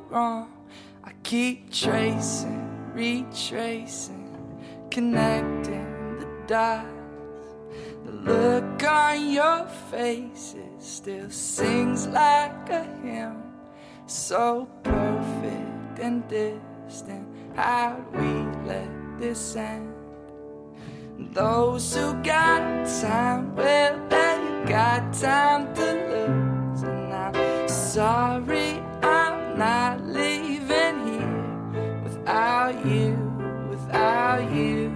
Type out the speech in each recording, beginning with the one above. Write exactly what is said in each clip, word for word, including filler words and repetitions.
wrong. I keep tracing, retracing, connecting the dots. The look on your face, it still sings like a hymn. So perfect and distant, how'd we let this end? Those who got time, well, they got time to lose. And I'm sorry I'm not leaving here without you, without you.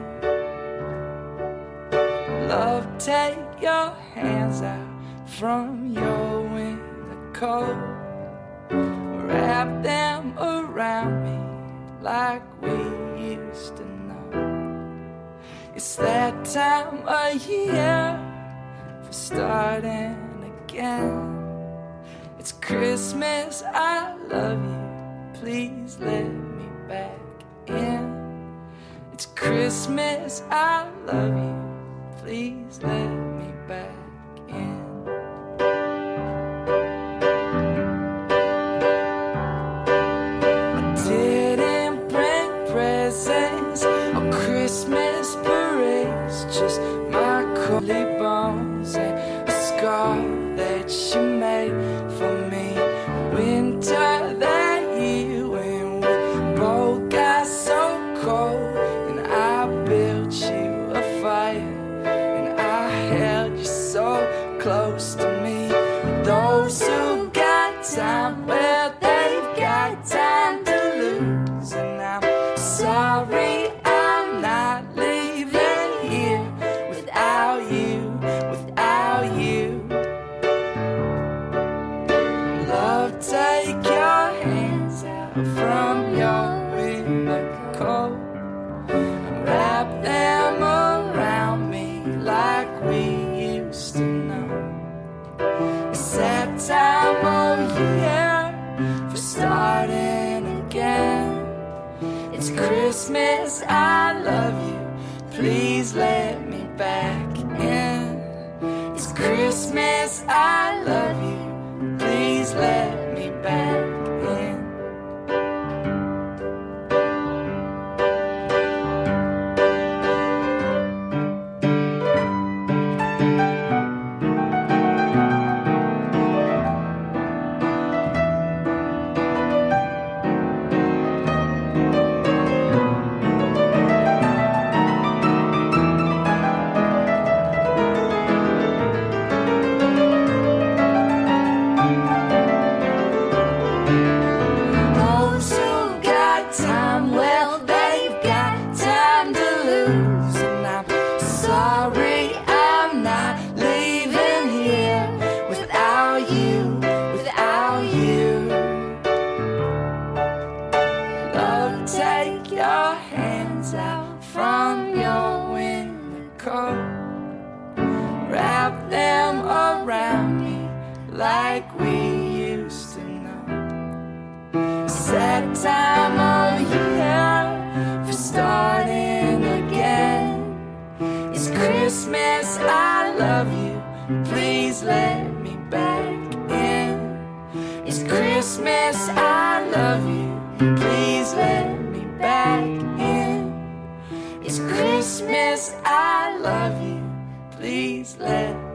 Love, take your hands out from your winter coat. Wrap them around me like we used to know. It's that time of year for starting again. It's Christmas, I love you, please let me back in. It's Christmas, I love you, please let me back in. I didn't bring presents or Christmas parades, just my curly bones and a scarf that you made for me. Winter that year when we both got so cold, and I built you a fire and I held you so close to me. Those who got time, well, they've got time to lose. And I'm sorry I'm not leaving here without you, without you. Love, take your hands out from your winter coat and wrap them around me like we used to know. It's that time of year for starting again. It's Christmas, I love you, please let me back in. It's Christmas, I love you, please let me back in. Those who got time, well, they've got time to lose. And I'm sorry I'm not leaving here without you, without you. Love, take your hands out from your winter coat. Wrap them around me like we used to know. It's that time of year for starting again. It's Christmas, I love you, please let me back in. It's Christmas, I love you, please let me back in. It's Christmas, I love you, please let